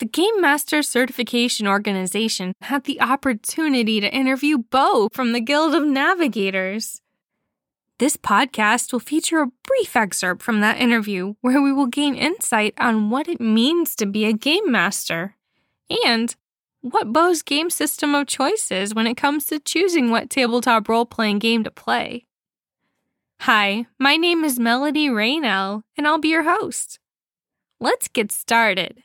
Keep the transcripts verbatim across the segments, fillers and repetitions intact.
the Game Master Certification Organization had the opportunity to interview Bo from the Guild of Navigators. This podcast will feature a brief excerpt from that interview where we will gain insight on what it means to be a Game Master and what Bo's game system of choice is when it comes to choosing what tabletop role-playing game to play. Hi, my name is Melody Raynell, and I'll be your host. Let's get started.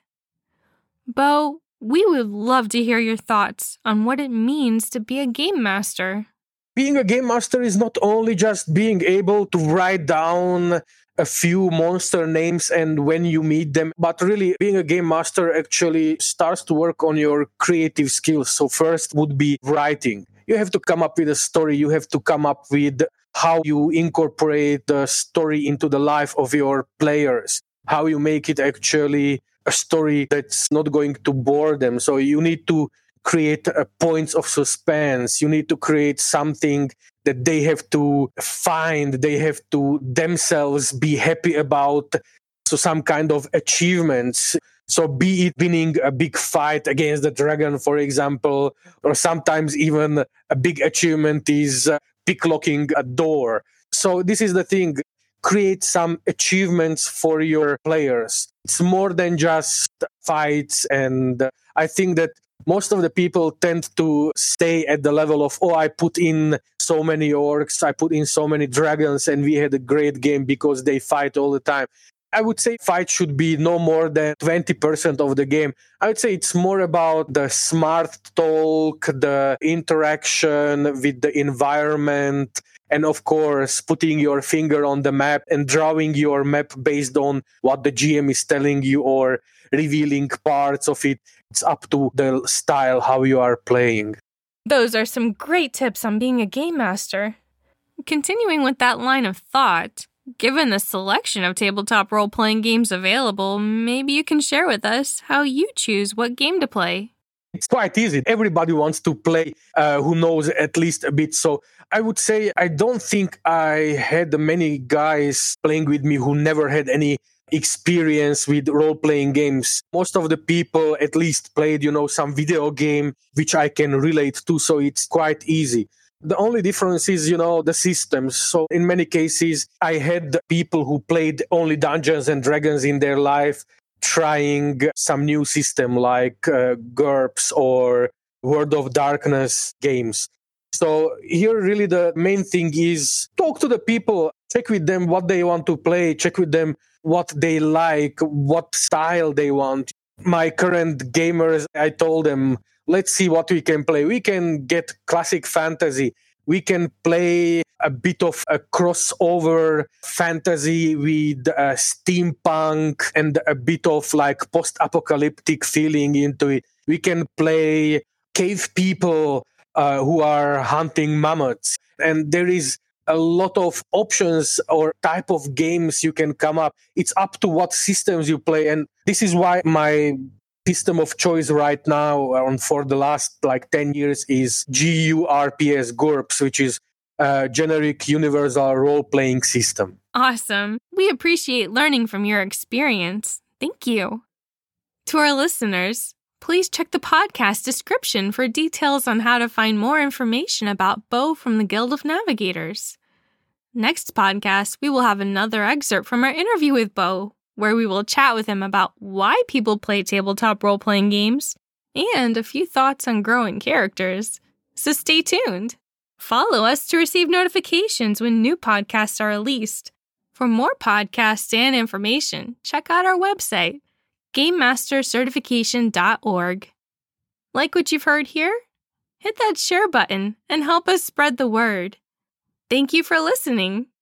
Bo, we would love to hear your thoughts on what it means to be a game master. Being a game master is not only just being able to write down a few monster names and when you meet them, but really being a game master actually starts to work on your creative skills. So first would be writing. You have to come up with a story. You have to come up with how you incorporate the story into the life of your players, how you make it actually a story that's not going to bore them. So you need to create uh, points of suspense. You need to create something that they have to find, they have to themselves be happy about. So some kind of achievements. So be it winning a big fight against the dragon, for example, or sometimes even a big achievement is uh, picklocking a door. So this is the thing. Create some achievements for your players. It's more than just fights. And uh, I think that most of the people tend to stay at the level of, oh, I put in so many orcs, I put in so many dragons, and we had a great game because they fight all the time. I would say fight should be no more than twenty percent of the game. I would say it's more about the smart talk, the interaction with the environment, and of course, putting your finger on the map and drawing your map based on what the G M is telling you or revealing parts of it. It's up to the style, how you are playing. Those are some great tips on being a game master. Continuing with that line of thought, given the selection of tabletop role-playing games available, maybe you can share with us how you choose what game to play. It's quite easy. Everybody wants to play uh, who knows at least a bit. So I would say I don't think I had many guys playing with me who never had any experience with role-playing games. Most of the people at least played, you know, some video game which I can relate to. So it's quite easy. The only difference is, you know, the systems. So in many cases, I had people who played only Dungeons and Dragons in their life, trying some new system like uh, GURPS or World of Darkness games. So here really the main thing is talk to the people, check with them what they want to play, check with them what they like, what style they want. My current gamers, I told them, let's see what we can play. We can get classic fantasy. We can play a bit of a crossover fantasy with uh, steampunk and a bit of like post-apocalyptic feeling into it. We can play cave people uh, who are hunting mammoths. And there is a lot of options or type of games you can come up. It's up to what systems you play. And this is why my system of choice right now and for the last like ten years is G U R P S, GURPS, which is a generic universal role-playing system. Awesome. We appreciate learning from your experience. Thank you. To our listeners, please check the podcast description for details on how to find more information about Bo from the Guild of Navigators. Next podcast, we will have another excerpt from our interview with Bo, where we will chat with him about why people play tabletop role-playing games and a few thoughts on growing characters. So stay tuned. Follow us to receive notifications when new podcasts are released. For more podcasts and information, check out our website, game master certification dot org. Like what you've heard here? Hit that share button and help us spread the word. Thank you for listening.